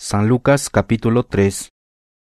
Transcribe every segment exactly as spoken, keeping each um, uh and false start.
San Lucas capítulo tres.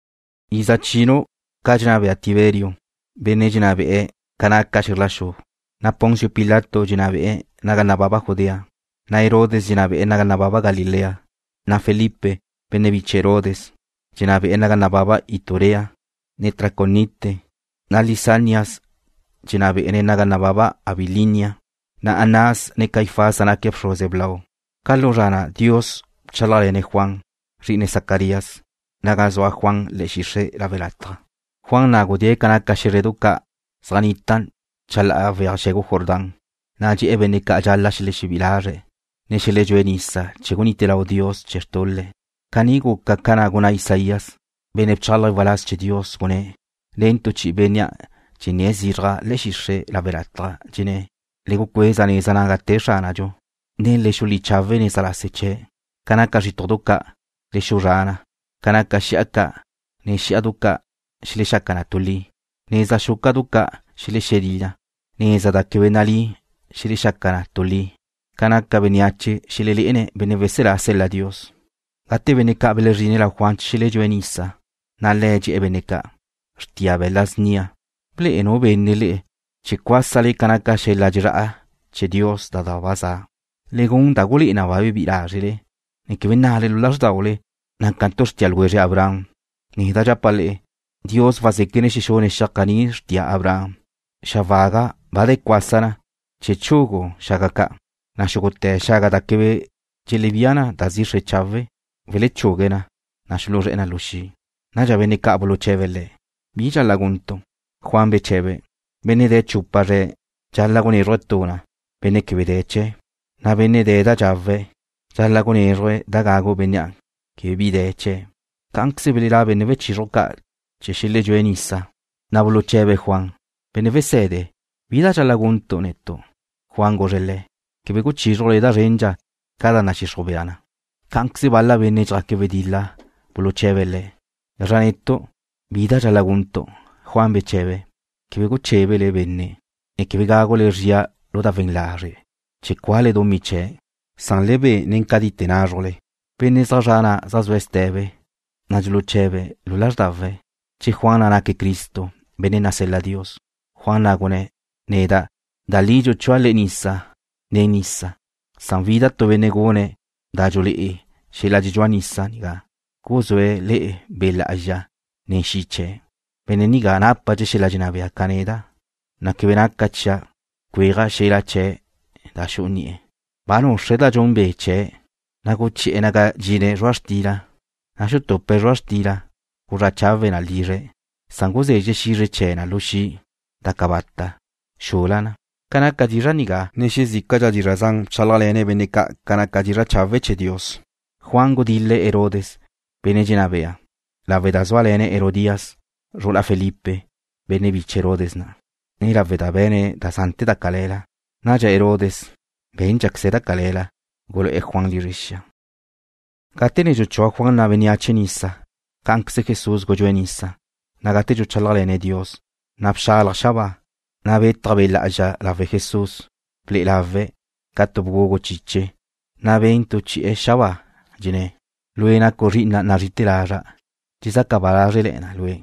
Izachino kajnabe a Tiberio, bene jnabe kanaka shirlasho. Na Poncio Pilato jnabe naganababa Judea. Na Herodes jnabe naganababa Galilea. Na Felipe bene Herodes jnabe naganababa Iturea, Netraconite. Na Lisanias jnabe naganababa Abilinia. Na Anás ne Caifás anakep Roseblao. Kalorana Dios chalale Juan, rine Zacarías, nagazoa Juan le shishe la velatra. Juan nagodie kanaka shireduka, zanitan, chala veashego Jordan, naji ebenika jalla shile shibilare, ne shile juenisa, chegunitela Dios chertolle. Kanigu kakana guna Isaías, bene chala valas che Dios gune, lento chi benia, chine zirga le shishe la velatra, chine, lego kwezane zanagate shanajo. Ne le shuli chave ne salaseche, kanaka jitoduka, le shurana, kanaka shiaka, ne shiaduka, shile shakana tuli, ne za shukaduka, shile sherilla, ne za da kebenali, shile shakana tuli, kanaka beniache, shile liene benevesera sella Dios. Gate beneka belerine la Juan shile juenisa, na leji ebeneka, shtia belasnia, ple eno benele, chikwasale kanaka shela jiraa, che Dios dadawaza. Legon daguli na babi birajile, ni que venale lulas daule, na cantos tialwere Abraham, ni da japale, Dios va se kene shishone shakani shtia Abraham, shavaga, bade kwasana, chechugo, shagaka, na shogote shagada kebe, jeleviana da zishe chave, vele chogena, na shulore na lushi, na javene kabolo chevele, bija lagunto, Juan becheve, bene de chupare, jallagoni rotuna, bene kebedeche. Na bene de da jave, jalla con erwe da gago benya, che videce. Tanksi belira bene veci roca, che scelle juenissa. Na voloceve Juan, bene vesede, vida jalla gunto netto. Juan gorelle, che vego cirole da rengia, cada nasci soberana. Tanksi balla bene già che vedilla, volocevele. Ranetto, vida jalla gunto, Juan beceve, che vego cevele benne, e che vegago le ria lo da venlare. Che quale domice, san lebe nencadite narole, pene zajana zazuesteve, najlucheve, lulasdave, che Juan na que Cristo, bene nasella Dios, Juan agone, neda, dalillo chuale nissa, ne nissa, san vida to venegone, dajole e, she la juanissa niga, cosue le bella aja, ne shiche, bene niga nappa je she la jinavea caneda, na que venacaccia, quega she la che, da shuni bano sheda jombe che naguchi enaga jine rostila nashuto pe rostila urachave na lire sangoze je shire che na lushi da kabatta shulana kanaka diraniga neshizika dirazang chalalene beneka kanaka dira chave che Dios. Juan godille Herodes benejinavea la vedazualene Herodias rola Felipe bene vice Herodesna ni la veda bene da sante da calela. Naja Herodes, ben jaxeda calela, golo e Juan lirisha. Gatene jucho Juan na venia chenisa, kankse Jesús gojuenisa, nagate juchalale Dios, napshala shaba, nabe tabela aja lave Jesús, ple lave, gato bugo chiche, nabe into chi e shaba, jine, luena corrina naritelara, jisa cabalare lena lue.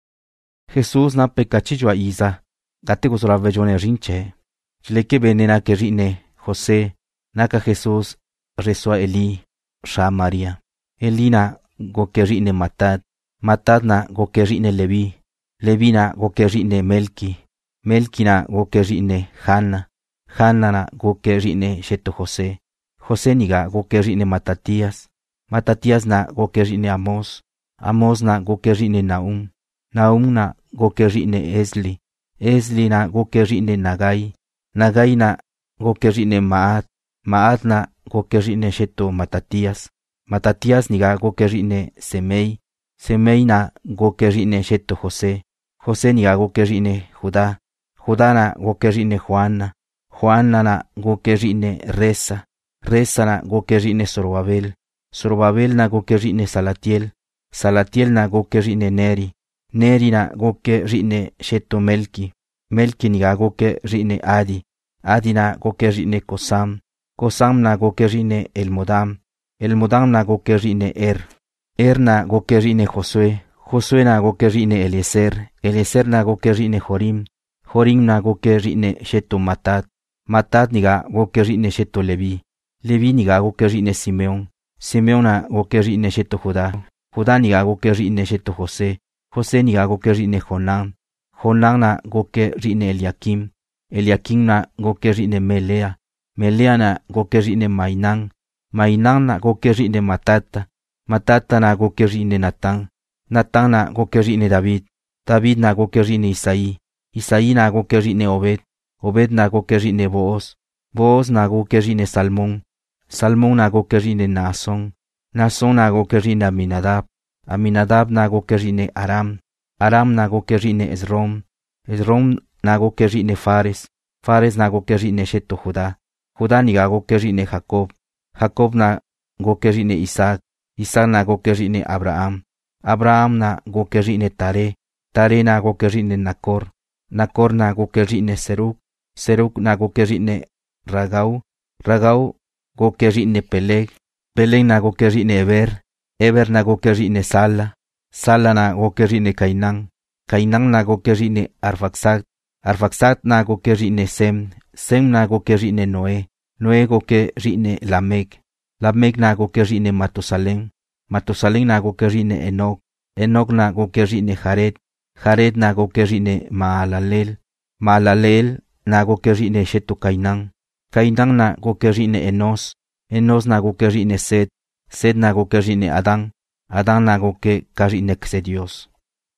Jesús na pecachijua isa, gate gosolave jone rinche. Chileke benena que rine José, naka Jesús, resua Eli, Sha María. Elina go que rine Matad, Matad na go que rine Levi, Levi na go que rine Melki, Melki na go que rine Hanna, Hanna na go que rine Sheto José, José niga go que rine Matatías, Matatías na go que rine Amos, Amos na go que rine Naum, Naum na go que rine Esli, Esli na go que rine Nagai, Nagai na go que rine Maat, Maat na go que rine Sheto Matatías, Matatías niga go que rine Semei, Semei na go que rine Sheto José, José niga go que rine Judá, Judá na go que rine Juana, Juana na go que rine Reza, Reza na go que rine Zorobabel, Zorobabel na go que rine Salatiel, Salatiel na go que rine Neri, Neri na go que rine Sheto Melki, Melki niga go que rine Adi, Adi na go que rine Kosam, Kosam na go que rine Elmodam, Elmodam na go que rine Er, Er na goke ri'ine Josué, Josué na goke ri'ine Eliezer, Eliezer na goke ri'ine Jorim, Jorim na goke ri'ine xeto Matat, Matat niga goke ri'ine xeto Leví, Leví niga goke ri'ine Simeón, Simeón na goke ri'ine xeto Judá, Judá niga goke ri'ine xeto José, José niga goke ri'ine Jonán, Jonán na goke ri'ine Eliakim, Eliakim na goke ri'ine Melea, Melea na goke ri'ine Mainán, Mainán na goke ri'ine Matata, Matata na goke ri'ine Natán, Natán na goke ri'ine David, David na goke ri'ine Isaí, Isaí na goke ri'ine Obed, Obed na goke ri'ine Booz, Booz na goke ri'ine Salmón, Salmón na goke ri'ine Naasón, Naasón na goke ri'ine Aminadab, Aminadab na goke ri'ine Aram, Aram na goke ri'ine Esrom, Esrom na goke ri'ine Fares, Fares na goke ri'ine xeto Judá, Judá niga goke ri'ine Jacob, Jacob na goke ri'ine Isaac, Isaac na goke ri'ine Abraham, Abraham na goke ri'ine Taré, Taré na goke ri'ine Nacor, Nacor na goke ri'ine Serug, Serug na goke ri'ine Ragau, Ragau goke ri'ine Peleg, Peleg na goke ri'ine Eber, Eber na goke ri'ine Sala, Sala na goke ri'ine Cainán, Cainán na goke ri'ine Arfaxad, Arfaxad na goke ri'ine Sem, Sem na goke ri'ine Noé, Noé goke ri'ine Lamec, Lamec na goke ri'ine Matusalén, Matusalén na goke ri'ine Enoc, Enoc na goke ri'ine Jared, Jared na goke ri'ine Maalalel, Maalalel na goke ri'ine xeto Cainán, Cainán na goke ri'ine Enos, Enos na goke ri'ine Set, Set na goke ri'ine Adán, Adán na goke ka ri'ine Dios.